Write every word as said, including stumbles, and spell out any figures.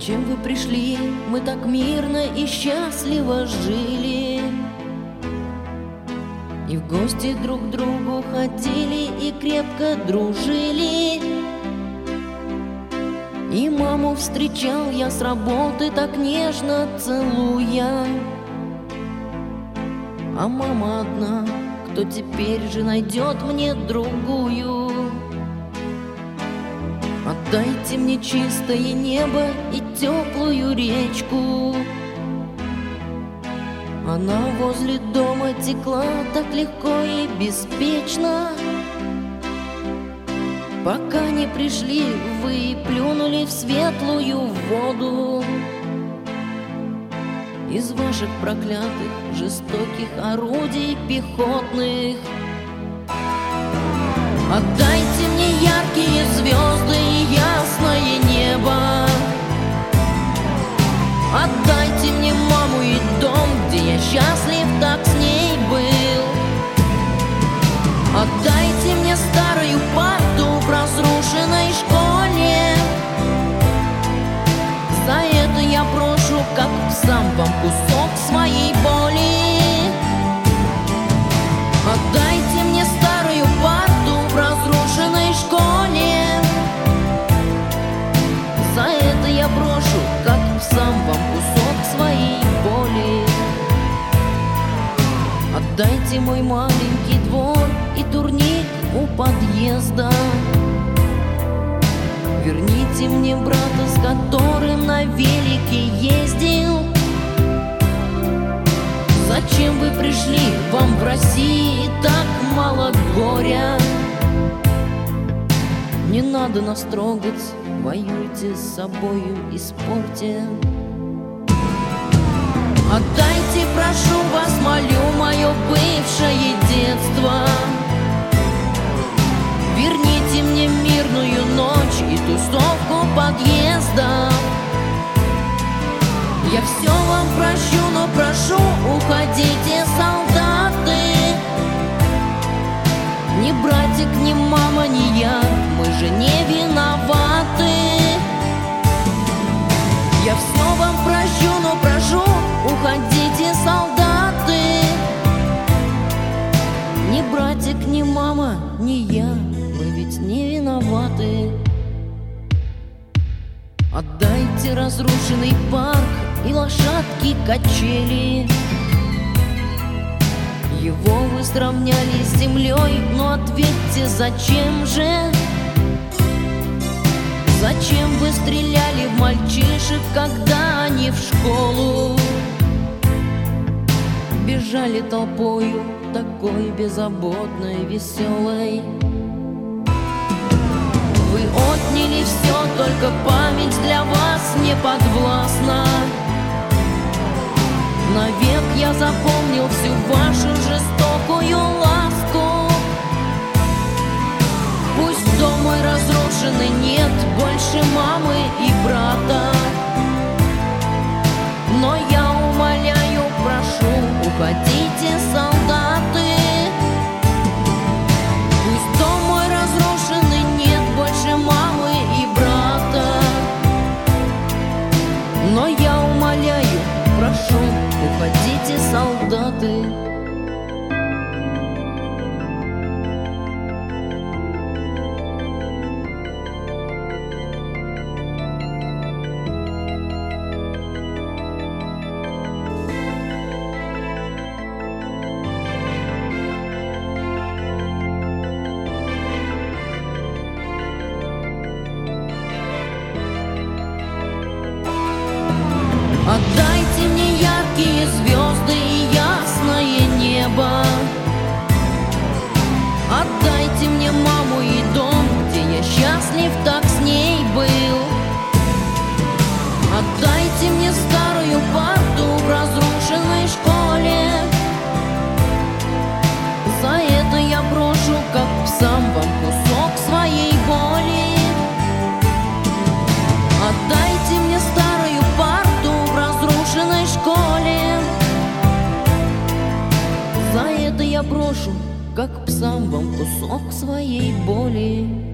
Зачем вы пришли? Мы так мирно и счастливо жили, и в гости друг к другу ходили, и крепко дружили. И маму встречал я с работы, так нежно целуя. А мама одна, кто теперь же найдет мне другую? Отдайте мне чистое небо и теплую речку. Она возле дома текла так легко и беспечно, пока не пришли вы и плюнули в светлую воду. Из ваших проклятых жестоких орудий пехотных отдайте мне яркие звезды и ясное небо. Отдайте мне маму и дом, где я счастлив так с ней был. Отдайте мне старую парту в разрушенной школе. За это я брошу, как сам вам, кусок своей боли. Отдайте мне старую парту в разрушенной школе. За это я брошу, как сам вам, кусок своей боли. Отдайте мой маленький двор и турник у подъезда. Верните мне брата, с которым на велике ездил. Зачем вы пришли? Вам в России так мало горя. Не надо нас трогать, воюйте с собою и спорьте. Отдайте, прошу вас, молю, мое бывшее детство. Верните мне мирную ночь и тусовку подъезда. Я все вам прощу, но прошу, уходите, солдаты. Ни братик, ни мама, ни я, мы же не виноваты. Я все вам прощу, но прошу, уходите, солдаты. Ни братик, ни мама, ни я, мы ведь не виноваты. Отдайте разрушенный парк и лошадки качели. Его вы сравняли с землей, но ответьте, зачем же? Зачем вы стреляли в мальчишек, когда они в школу бежали толпою, такой беззаботной, веселой? Вы отняли все, только память для вас не подвластна. Навек я запомнил всю вашу жестокую ласку. Пусть дом мой разрушенный, нет больше мамы и брата, но я умоляю, прошу, уходите, солдаты. Пусть дом мой разрушенный, нет больше мамы и брата, но я умоляю, прошу, уходите, солдаты. Отдайте мне яркие звезды и ясное небо. Отдайте мне маму и дом, где я счастлив так с ней был. Отдайте мне старую парту в разрушенной школе. За это я брошу, как сам вам, кусок своей боли. Отдайте мне старую парту в разрушенной школе. За это я брошу, как псам вам, кусок своей боли.